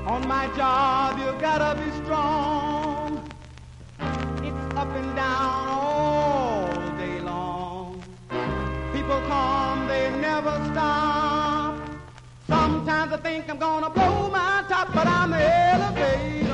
On my job, you gotta be strong. It's up and down all day long. People come, they never stop. Sometimes I think I'm gonna blow my top, but I'm elevated.